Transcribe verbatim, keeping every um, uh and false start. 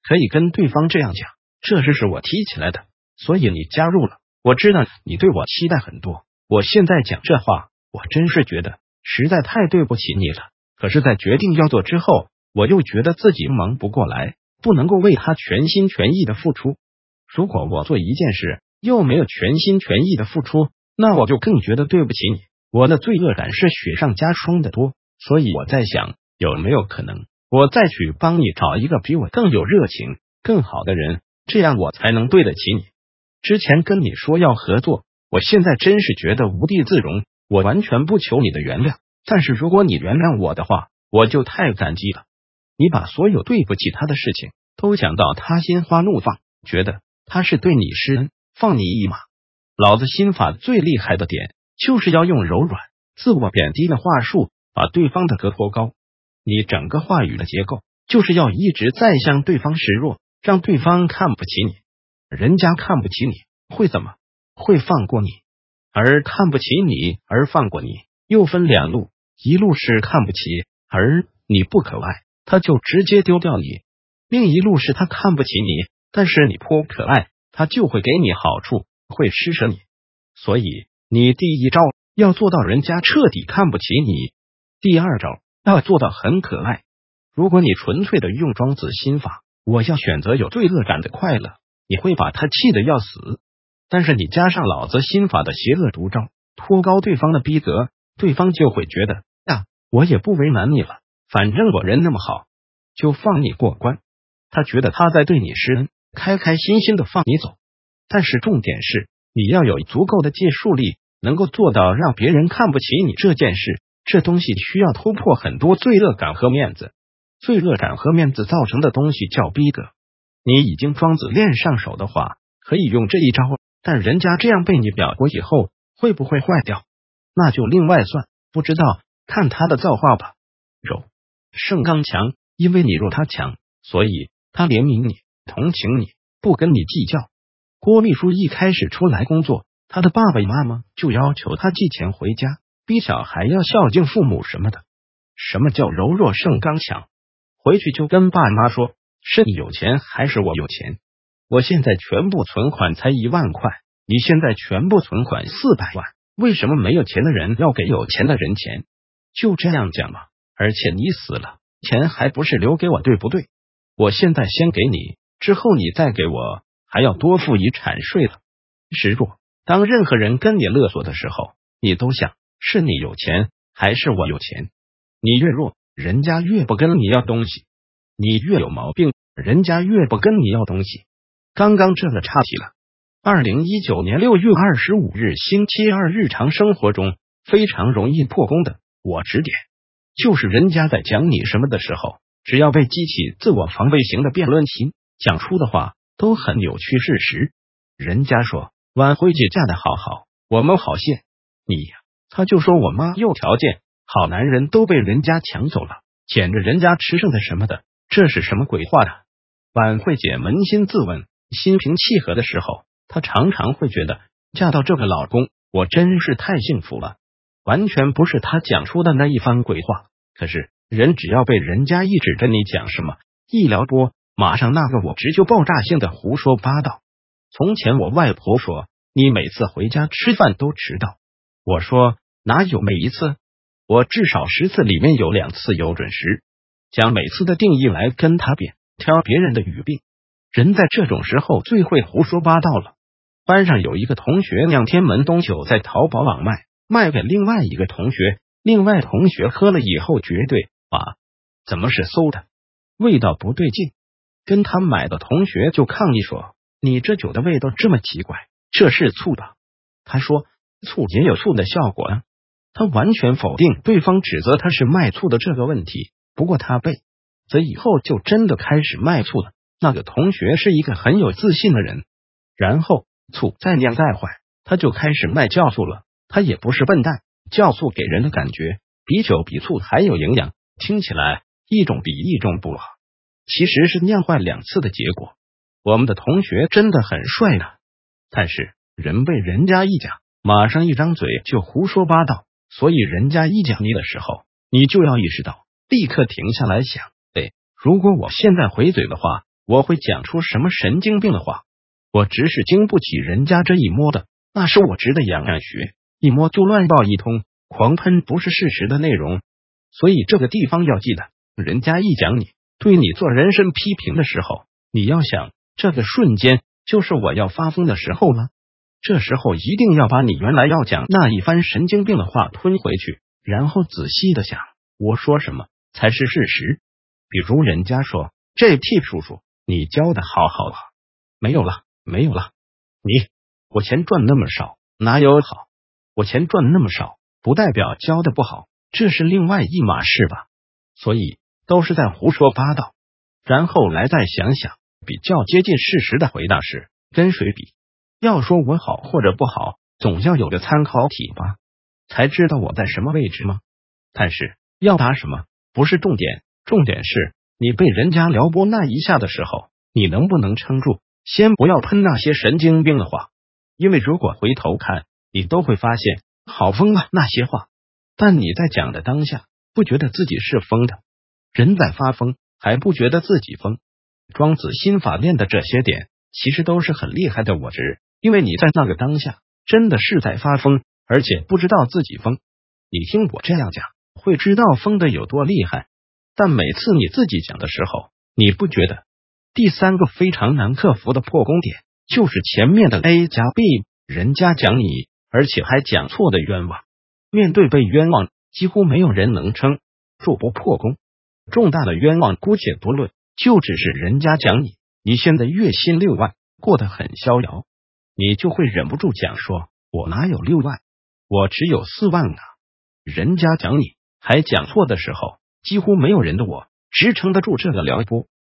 可以跟对方这样讲，这事是我提起来的，所以你加入了。我知道你对我期待很多，我现在讲这话，我真是觉得实在太对不起你了。可是在决定要做之后，我又觉得自己忙不过来，不能够为他全心全意的付出。如果我做一件事又没有全心全意的付出，那我就更觉得对不起你，我的罪恶感是雪上加霜的多。所以我在想，有没有可能我再去帮你找一个比我更有热情更好的人，这样我才能对得起你。之前跟你说要合作，我现在真是觉得无地自容，我完全不求你的原谅，但是如果你原谅我的话，我就太感激了。你把所有对不起他的事情都讲到他心花怒放，觉得他是对你施恩，放你一马。老子心法最厉害的点就是要用柔软自我贬低的话术把对方的格托高。你整个话语的结构就是要一直在向对方示弱，让对方看不起你。人家看不起你会怎么？会放过你。而看不起你而放过你又分两路，一路是看不起而你不可爱，他就直接丢掉你；另一路是他看不起你，但是你颇可爱，他就会给你好处，会施舍你。所以你第一招要做到人家彻底看不起你，第二招要做到很可爱。如果你纯粹的用庄子心法，我要选择有罪恶感的快乐，你会把他气得要死。但是你加上老子心法的邪恶毒招，托高对方的逼格，对方就会觉得呀，我也不为难你了，反正我人那么好，就放你过关。他觉得他在对你施恩，开开心心的放你走。但是重点是你要有足够的借数力，能够做到让别人看不起你这件事。这东西需要突破很多罪恶感和面子，罪恶感和面子造成的东西叫逼格。你已经庄子练上手的话，可以用这一招，但人家这样被你表过以后，会不会坏掉？那就另外算，不知道，看他的造化吧。柔胜刚强，因为你弱他强，所以他怜悯你，同情你，不跟你计较。郭秘书一开始出来工作，他的爸爸妈妈就要求他寄钱回家，逼小孩要孝敬父母什么的。什么叫柔弱胜刚强？回去就跟爸妈说，是你有钱还是我有钱？我现在全部存款才一万块，你现在全部存款四百万，为什么没有钱的人要给有钱的人钱？就这样讲嘛。而且你死了，钱还不是留给我，对不对？我现在先给你，之后你再给我，还要多付遗产税了。示弱，当任何人跟你勒索的时候，你都想是你有钱还是我有钱？你越弱，人家越不跟你要东西；你越有毛病，人家越不跟你要东西。刚刚这个岔题了。二零一九年六月二十五日星期二，日常生活中非常容易破功的我指点，就是人家在讲你什么的时候，只要被激起自我防卫型的辩论心，讲出的话都很扭曲事实。人家说晚慧姐嫁得好好，我们好羡你呀，他就说我妈有条件，好男人都被人家抢走了，捡着人家吃剩的什么的，这是什么鬼话的？晚慧姐扪心自问，心平气和的时候，她常常会觉得嫁到这个老公，我真是太幸福了，完全不是她讲出的那一番鬼话。可是人只要被人家一指着你讲什么，一撩拨，马上那个我直就爆炸性的胡说八道。从前我外婆说你每次回家吃饭都迟到，我说哪有每一次，我至少十次里面有两次有准时。将每次的定义来跟他辩，挑别人的语病。人在这种时候最会胡说八道了。班上有一个同学酿天门冬酒在淘宝网卖，卖给另外一个同学，另外同学喝了以后绝对啊，怎么是馊的，味道不对劲。跟他买的同学就抗议说，你这酒的味道这么奇怪，这是醋吧？他说醋也有醋的效果啊。他完全否定对方指责他是卖醋的这个问题。不过他被则以后就真的开始卖醋了。那个同学是一个很有自信的人，然后醋再酿再坏，他就开始卖酵素了。他也不是笨蛋，酵素给人的感觉比酒比醋还有营养，听起来一种比一种不好，其实是酿坏两次的结果。我们的同学真的很帅呢，但是人被人家一讲，马上一张嘴就胡说八道。所以人家一讲你的时候，你就要意识到，立刻停下来想，哎，如果我现在回嘴的话， 我会讲出什么神经病的话？我只是经不起人家这一摸的，那是我直的洋洋学，一摸就乱爆一通，狂喷不是事实的内容。所以这个地方要记得，人家一讲你，对你做人身批评的时候，你要想，这个瞬间就是我要发疯的时候了。这时候一定要把你原来要讲那一番神经病的话吞回去，然后仔细的想，我说什么才是事实。比如人家说，这 T 叔叔你教的好好啊，没有了没有了，你我钱赚那么少，哪有好？我钱赚那么少，不代表教的不好，这是另外一码事吧？所以都是在胡说八道。然后来再想想，比较接近事实的回答是跟谁比？要说我好或者不好，总要有个参考体吧，才知道我在什么位置吗？但是要答什么不是重点，重点是你被人家撩拨那一下的时候，你能不能撑住？先不要喷那些神经病的话，因为如果回头看，你都会发现好疯啊那些话，但你在讲的当下不觉得自己是疯的，人在发疯还不觉得自己疯。庄子心法练的这些点其实都是很厉害的，我知因为你在那个当下真的是在发疯，而且不知道自己疯。你听我这样讲，会知道疯的有多厉害。但每次你自己讲的时候，你不觉得第三个非常难克服的破功点就是前面的 A 加 B， 人家讲你，而且还讲错的冤枉。面对被冤枉，几乎没有人能撑住不破功。重大的冤枉姑且不论，就只是人家讲你，你现在月薪六万，过得很逍遥，你就会忍不住讲说，我哪有六万，我只有四万啊。人家讲你还讲错的时候，几乎没有人的我支撑得住这个撩拨。